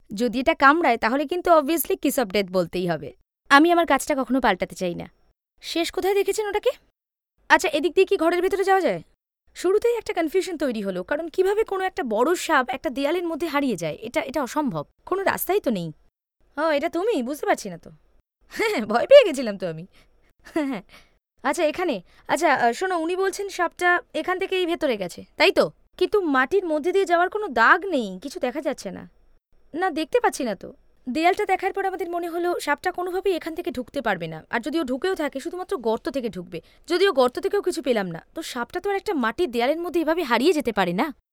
যদি এটা কামড়ায় তাহলে কিন্তু অবভিয়াসলি কিস অফ ডেথ বলতেই হবে। আমি আমার কাজটা কখনো পাল্টাতে চাই না। শেষ কোথায় দেখেছেন ওটাকে? আচ্ছা, এদিক দিয়ে কি ঘরের ভেতরে যাওয়া যায়? শুরুতেই একটা কনফিউশন তৈরি হলো, কারণ কিভাবে কোনো একটা বড় সাপ একটা দেয়ালের মধ্যে হারিয়ে যায়, এটা এটা অসম্ভব। কোনো রাস্তাই তো নেই। ও, এটা তুমি? বুঝতে পারছি না তো। হ্যাঁ, ভয় পেয়ে গেছিলাম তো আমি। হ্যাঁ। আচ্ছা, এখানে। আচ্ছা, শোনো, উনি বলছেন সাপটা এখান থেকেই ভেতরে গেছে, তাই তো? কিন্তু মাটির মধ্যে দিয়ে যাওয়ার কোনো দাগ নেই, কিছু দেখা যাচ্ছে না। না, দেখতে পাচ্ছি না তো। দেয়ালটা দেখার পর আমাদের মনে হলো সাপটা কোনোভাবেই এখান থেকে ঢুকতে পারবে না, আর যদিও ঢুকেও থাকে শুধুমাত্র গর্ত থেকে ঢুকবে। যদিও গর্ত থেকেও কিছু পেলাম না, তো সাপটা তো আর একটা মাটির দেয়ালের মধ্যে এভাবে হারিয়ে যেতে পারে না।